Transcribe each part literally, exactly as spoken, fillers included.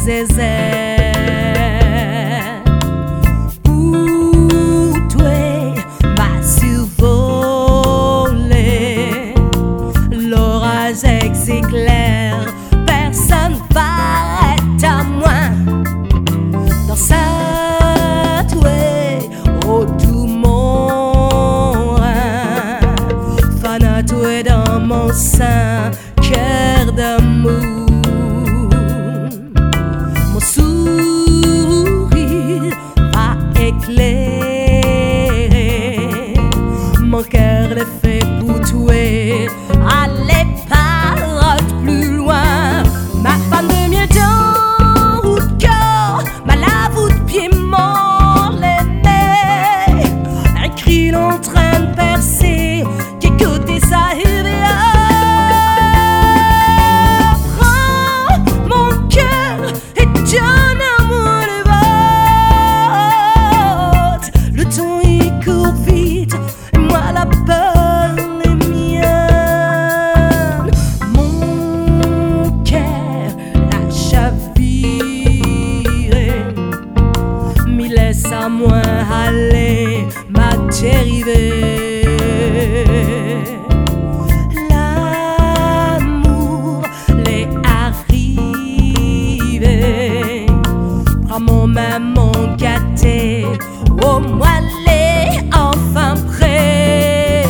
zézé. Pour toi, m'a survolé l'orage éclair, personne paraît à moi. Dans cette way, oh tout mon rein, fan à toi dans mon sein, cœur d'amour. Mon sourire va éclairer mon cœur le fait pour toi. Allez pas plus loin, ma femme de mieux dans ou de cœur, ma lave ou de pied mort l'aimé. Un cri en train de percer, qui côté ça il prends mon cœur et donne à moi le vote. Le temps il court vite et moi la peur est mienne. Mon cœur la chaviré, m'y laisse à moi aller, m'a dérivé. L'amour l'est arrivé, prends mon maman gâté, au moi l'est enfin prêt.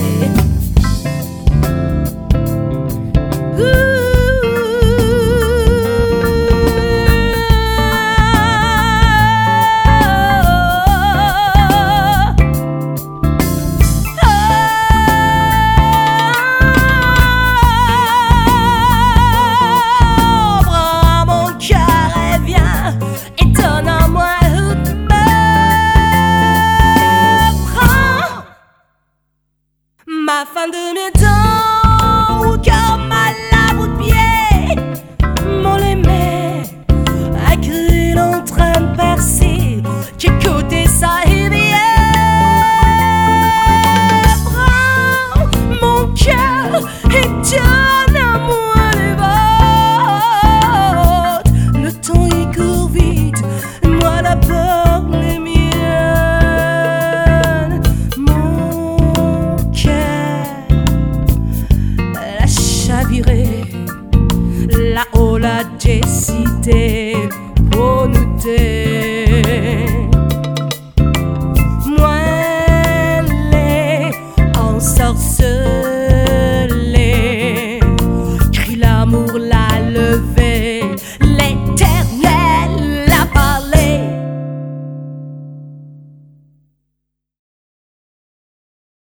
Ma fin de mes dents, ou cœur mal à bout de pied, mon aimé, a cru en train de percer, qui côté ça il vient. Prends mon cœur et donne à moi le vote. Le temps il court vite, moi la peur les miennes. Mon cœur chaviré, là-haut l'a décidé pour nous deux.